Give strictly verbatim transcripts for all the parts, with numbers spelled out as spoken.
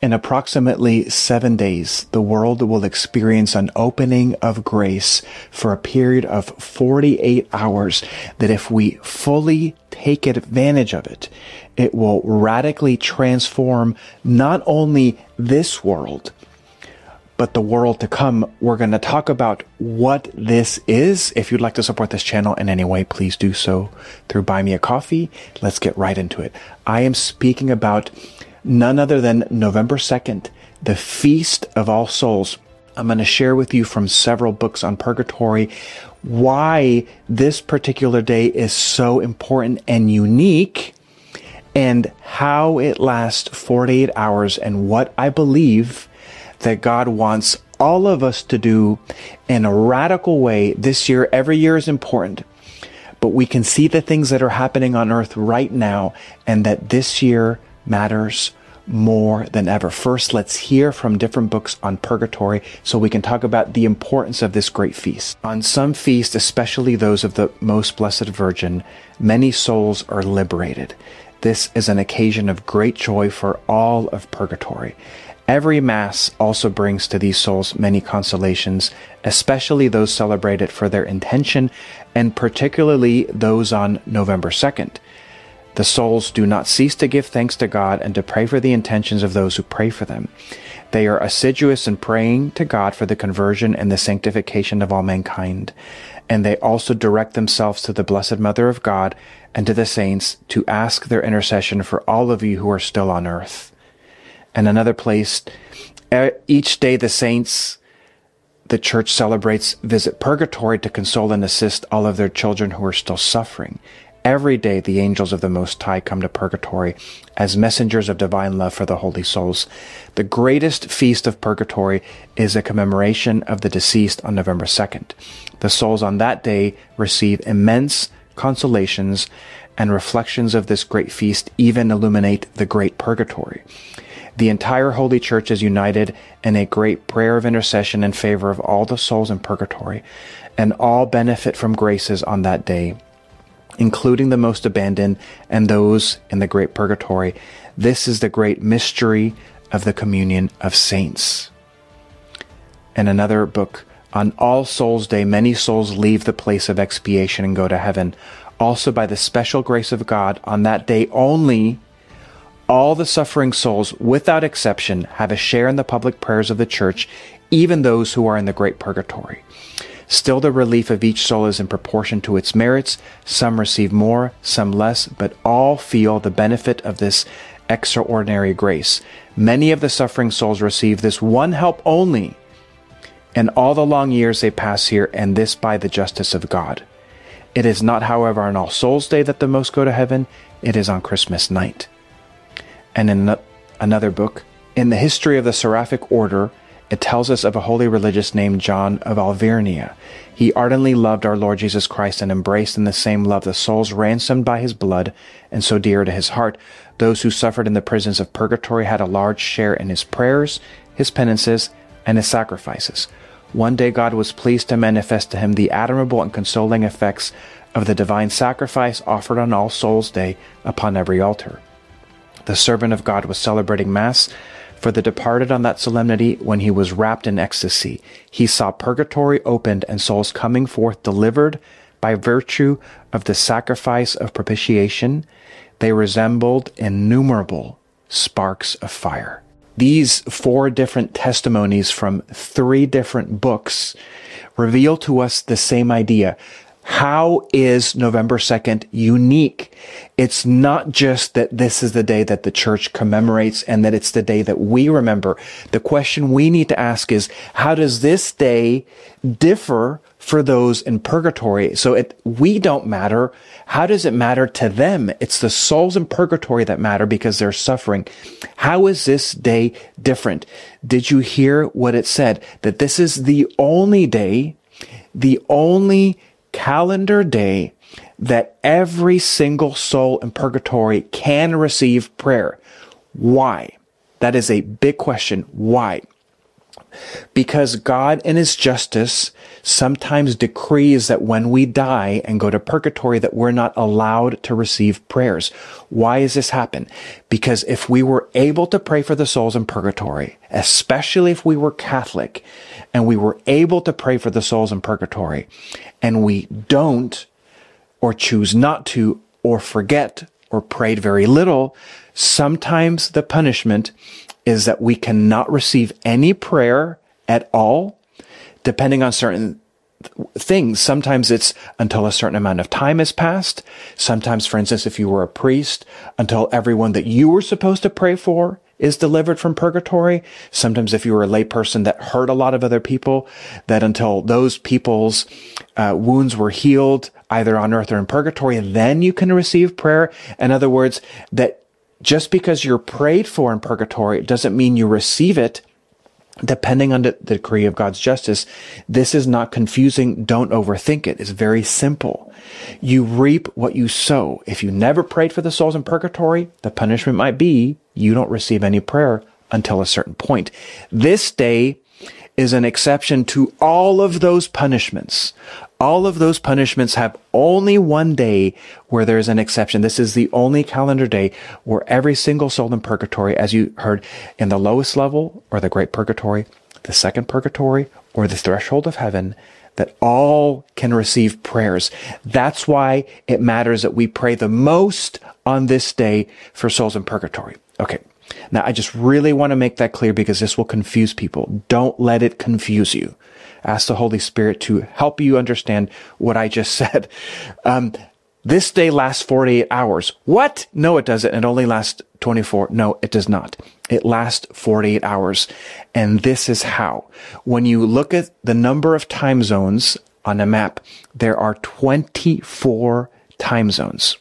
In approximately seven days, the world will experience an opening of grace for a period of forty-eight hours that if we fully take advantage of it, it will radically transform not only this world, but the world to come. We're going to talk about what this is. If you'd like to support this channel in any way, please do so through Buy Me a Coffee. Let's get right into it. I am speaking about none other than November second, the Feast of All Souls. I'm going to share with you from several books on purgatory why this particular day is so important and unique, and how it lasts forty-eight hours, and what I believe that God wants all of us to do in a radical way this year. Every year is important, but we can see the things that are happening on earth right now, and that this year matters more than ever. First, let's hear from different books on purgatory so we can talk about the importance of this great feast. On some feasts, especially those of the Most Blessed Virgin, many souls are liberated. This is an occasion of great joy for all of purgatory. Every Mass also brings to these souls many consolations, especially those celebrated for their intention, and particularly those on November second. The souls do not cease to give thanks to God and to pray for the intentions of those who pray for them. They are assiduous in praying to God for the conversion and the sanctification of all mankind. And they also direct themselves to the Blessed Mother of God and to the saints to ask their intercession for all of you who are still on earth. And another place, each day the saints, the Church celebrates, visit purgatory to console and assist all of their children who are still suffering. Every day the angels of the Most High come to purgatory as messengers of divine love for the holy souls. The greatest feast of purgatory is a commemoration of the deceased on November second. The souls on that day receive immense consolations, and reflections of this great feast even illuminate the great purgatory. The entire Holy Church is united in a great prayer of intercession in favor of all the souls in purgatory, and all benefit from graces on that day, including the most abandoned and those in the great purgatory. This is the great mystery of the communion of saints. In another book, on All Souls Day, many souls leave the place of expiation and go to heaven. Also, by the special grace of God, on that day only, all the suffering souls, without exception, have a share in the public prayers of the Church, even those who are in the great purgatory. Still, the relief of each soul is in proportion to its merits. Some receive more, some less, but all feel the benefit of this extraordinary grace. Many of the suffering souls receive this one help only in all the long years they pass here, and this by the justice of God. It is not, however, on All Souls Day that the most go to heaven. It is on Christmas night. And in another book, in the history of the Seraphic Order, it tells us of a holy religious named John of Alvernia. He ardently loved our Lord Jesus Christ and embraced in the same love the souls ransomed by his blood and so dear to his heart. Those who suffered in the prisons of purgatory had a large share in his prayers, his penances, and his sacrifices. One day God was pleased to manifest to him the admirable and consoling effects of the divine sacrifice offered on All Souls Day upon every altar. The servant of God was celebrating Mass for the departed on that solemnity when he was wrapped in ecstasy. He saw purgatory opened and souls coming forth delivered by virtue of the sacrifice of propitiation. They resembled innumerable sparks of fire. These four different testimonies from three different books reveal to us the same idea. How is November second unique? It's not just that this is the day that the Church commemorates and that it's the day that we remember. The question we need to ask is, how does this day differ for those in purgatory? So it, we don't matter. How does it matter to them? It's the souls in purgatory that matter because they're suffering. How is this day different? Did you hear what it said? That this is the only day, the only calendar day that every single soul in purgatory can receive prayer. Why? That is a big question. Why? Because God in his justice sometimes decrees that when we die and go to purgatory that we're not allowed to receive prayers. Why does this happen? Because if we were able to pray for the souls in purgatory, especially if we were Catholic and we were able to pray for the souls in purgatory, and we don't, or choose not to, or forget, or prayed very little, sometimes the punishment is that we cannot receive any prayer at all, depending on certain th- things. Sometimes it's until a certain amount of time has passed. Sometimes, for instance, if you were a priest, until everyone that you were supposed to pray for is delivered from purgatory. Sometimes if you were a layperson that hurt a lot of other people, that until those people's uh, wounds were healed, either on earth or in purgatory, then you can receive prayer. In other words, that just because you're prayed for in purgatory doesn't mean you receive it, depending on the decree of God's justice. This is not confusing. Don't overthink it. It's very simple. You reap what you sow. If you never prayed for the souls in purgatory, the punishment might be you don't receive any prayer until a certain point. This day is an exception to all of those punishments. All of those punishments have only one day where there's an exception. This is the only calendar day where every single soul in purgatory, as you heard, in the lowest level, or the great purgatory, the second purgatory, or the threshold of heaven, that all can receive prayers. That's why it matters that we pray the most on this day for souls in purgatory. Okay. Now, I just really want to make that clear because this will confuse people. Don't let it confuse you. Ask the Holy Spirit to help you understand what I just said. Um, this day lasts forty-eight hours. What? No, it doesn't. It only lasts twenty-four. No, it does not. It lasts forty-eight hours. And this is how. When you look at the number of time zones on a map, there are twenty-four time zones.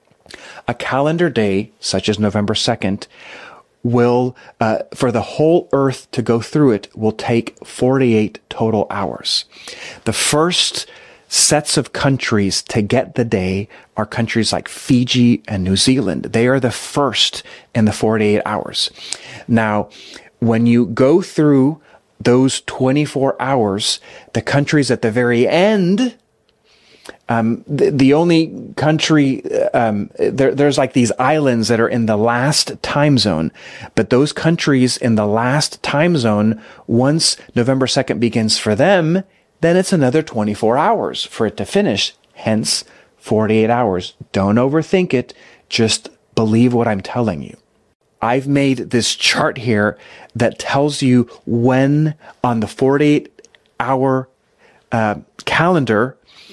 A calendar day, such as November second, will, uh, for the whole earth to go through it, will take forty-eight total hours. The first sets of countries to get the day are countries like Fiji and New Zealand. They are the first in the forty-eight hours. Now, when you go through those twenty-four hours, the countries at the very end, Um, the, the only country, um, there, there's like these islands that are in the last time zone, but those countries in the last time zone, once November second begins for them, then it's another twenty-four hours for it to finish. Hence, forty-eight hours. Don't overthink it. Just believe what I'm telling you. I've made this chart here that tells you when on the forty-eight hour uh, calendar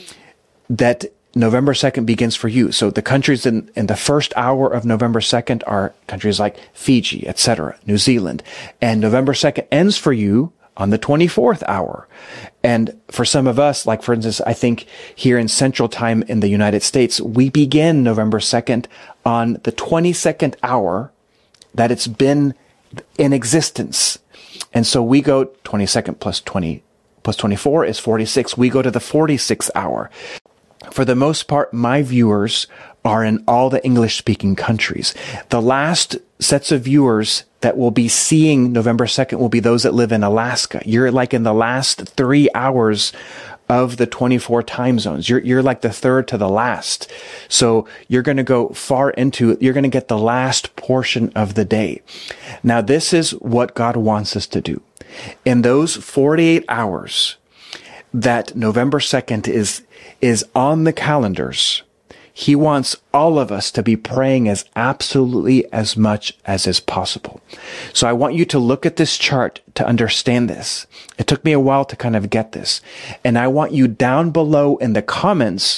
that November second begins for you. So the countries in, in the first hour of November second are countries like Fiji, et cetera, New Zealand. And November second ends for you on the twenty-fourth hour. And for some of us, like for instance, I think here in Central Time in the United States, we begin November second on the twenty-second hour that it's been in existence. And so we go twenty-second plus twenty plus twenty-four is forty-six. We go to the forty-sixth hour. For the most part, my viewers are in all the English-speaking countries. The last sets of viewers that will be seeing November second will be those that live in Alaska. You're like in the last three hours of the twenty-four time zones. You're, you're like the third to the last. So you're going to go far into, you're going to get the last portion of the day. Now, this is what God wants us to do. In those forty-eight hours that November second is, is on the calendars, He wants all of us to be praying as absolutely as much as is possible. So I want you to look at this chart to understand this. It took me a while to kind of get this. And I want you down below in the comments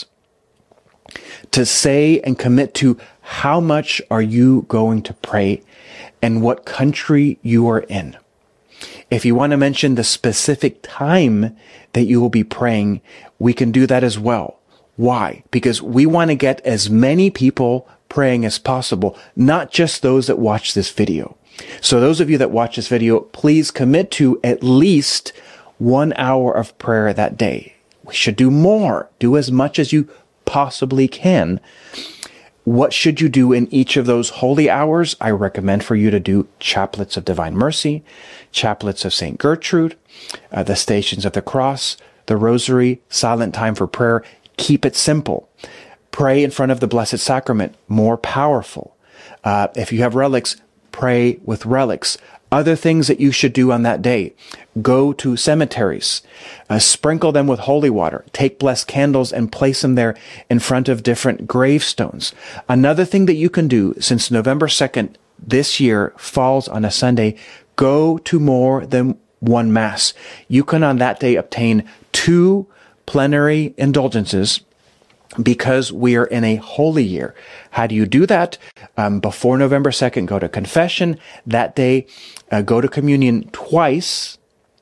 to say and commit to how much are you going to pray and what country you are in. If you want to mention the specific time that you will be praying, we can do that as well. Why? Because we want to get as many people praying as possible, not just those that watch this video. So those of you that watch this video, please commit to at least one hour of prayer that day. We should do more. Do as much as you possibly can. What should you do in each of those holy hours? I recommend for you to do Chaplets of Divine Mercy, Chaplets of Saint Gertrude, uh, the Stations of the Cross, the Rosary, Silent Time for Prayer. Keep it simple. Pray in front of the Blessed Sacrament, more powerful. Uh, if you have relics, pray with relics. Other things that you should do on that day: go to cemeteries, uh, sprinkle them with holy water, take blessed candles and place them there in front of different gravestones. Another thing that you can do, since November second this year falls on a Sunday, go to more than one Mass. You can on that day obtain two plenary indulgences, because we are in a holy year. How do you do that? Um, before November second, go to confession. That day, uh, go to communion twice,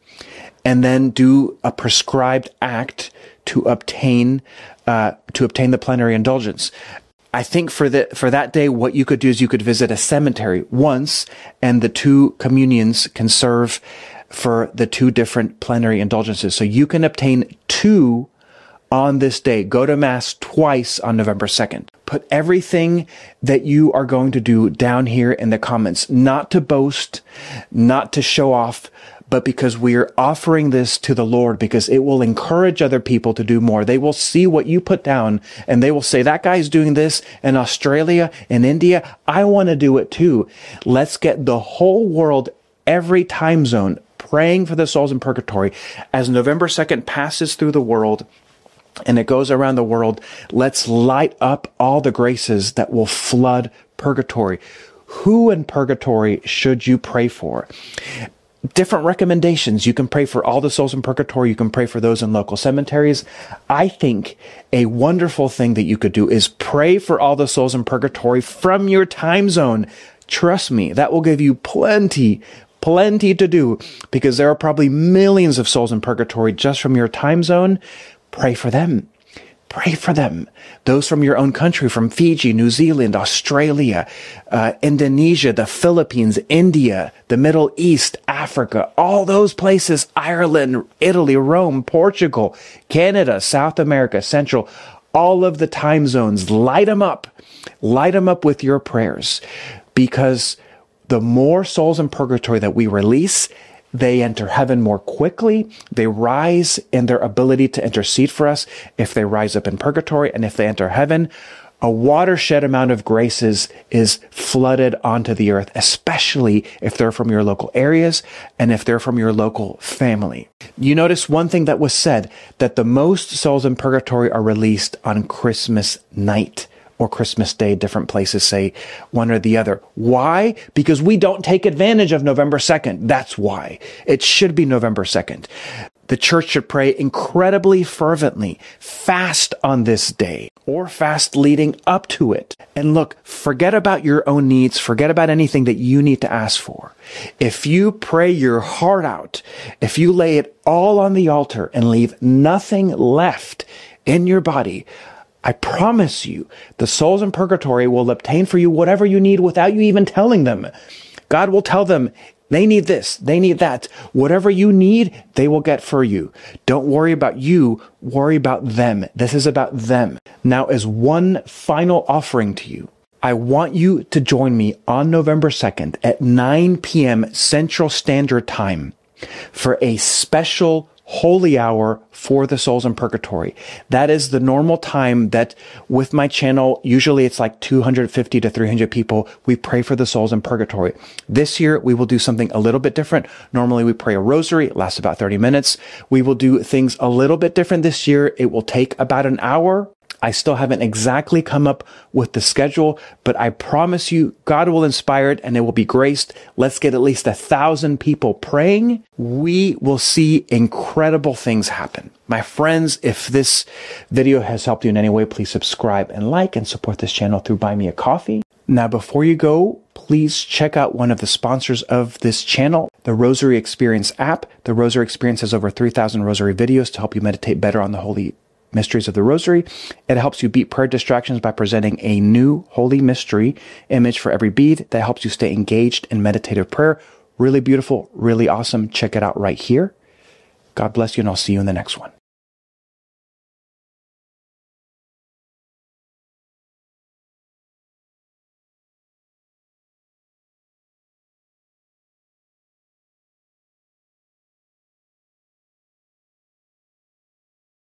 and then do a prescribed act to obtain uh, to obtain the plenary indulgence. I think for the for that day, what you could do is you could visit a cemetery once, and the two communions can serve for the two different plenary indulgences. So you can obtain two on this day. Go to Mass twice on November second. Put everything that you are going to do down here in the comments, not to boast, not to show off, but because we are offering this to the Lord, because it will encourage other people to do more. They will see what you put down, and they will say, that guy's doing this in Australia, in India. I want to do it too. Let's get the whole world, every time zone, praying for the souls in purgatory. As November second passes through the world, and it goes around the world, let's light up all the graces that will flood purgatory. Who in purgatory should you pray for? Different recommendations. You can pray for all the souls in purgatory. You can pray for those in local cemeteries. I think a wonderful thing that you could do is pray for all the souls in purgatory from your time zone. Trust me, that will give you plenty, plenty to do, because there are probably millions of souls in purgatory just from your time zone. Pray for them. Pray for them. Those from your own country, from Fiji, New Zealand, Australia, uh, Indonesia, the Philippines, India, the Middle East, Africa, all those places, Ireland, Italy, Rome, Portugal, Canada, South America, Central, all of the time zones. Light them up. Light them up with your prayers, because the more souls in purgatory that we release, they enter heaven more quickly. They rise in their ability to intercede for us if they rise up in purgatory. And if they enter heaven, a watershed amount of graces is flooded onto the earth, especially if they're from your local areas and if they're from your local family. You notice one thing that was said, that the most souls in purgatory are released on Christmas night or Christmas Day. Different places say one or the other. Why? Because we don't take advantage of November second. That's why. It should be November second. The church should pray incredibly fervently, fast on this day, or fast leading up to it. And look, forget about your own needs. Forget about anything that you need to ask for. If you pray your heart out, if you lay it all on the altar and leave nothing left in your body, I promise you, the souls in purgatory will obtain for you whatever you need without you even telling them. God will tell them, they need this, they need that. Whatever you need, they will get for you. Don't worry about you, worry about them. This is about them. Now, as one final offering to you, I want you to join me on November second at nine p.m. Central Standard Time for a special holy hour for the souls in purgatory. That is the normal time that with my channel, usually it's like two hundred fifty to three hundred people. We pray for the souls in purgatory. This year, we will do something a little bit different. Normally we pray a rosary. It lasts about thirty minutes. We will do things a little bit different this year. It will take about an hour. I still haven't exactly come up with the schedule, but I promise you, God will inspire it and it will be graced. Let's get at least a thousand people praying. We will see incredible things happen. My friends, if this video has helped you in any way, please subscribe and like and support this channel through Buy Me a Coffee. Now, before you go, please check out one of the sponsors of this channel, the Rosary Experience app. The Rosary Experience has over three thousand rosary videos to help you meditate better on the holy mysteries of the rosary. It helps you beat prayer distractions by presenting a new holy mystery image for every bead that helps you stay engaged in meditative prayer. Really beautiful, really awesome. Check it out right here. God bless you, and I'll see you in the next one.